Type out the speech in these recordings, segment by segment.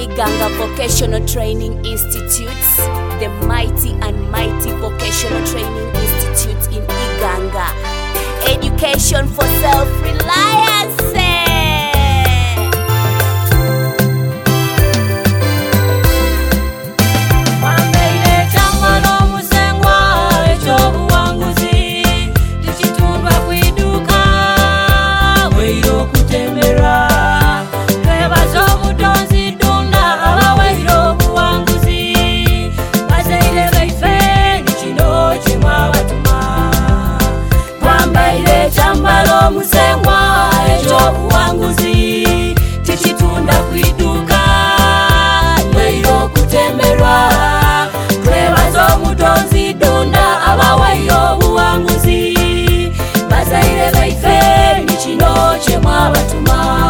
Iganga Vocational Training Institute, the mighty and mighty Vocational Training Institute in Iganga. Education for self-reliance. Musengwa ejo buwanguzi tichitunda kwiduka mweyo kutemerwa twebazo mutonzi dunda abawayo buwanguzi bazaire baife nichino chemwa batuma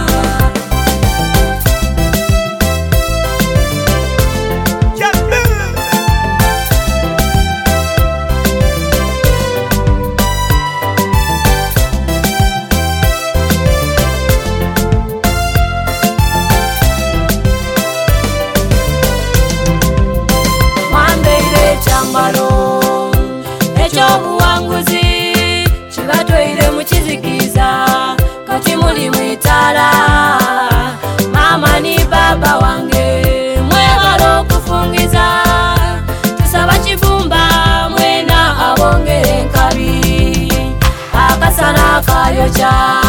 echo buwanguzi chibatwaire muchizikiza kati muli mwitala mama ni baba wange mwebalo kufungiza tusaba chibumba mwena abongere nkabi akasana kayocha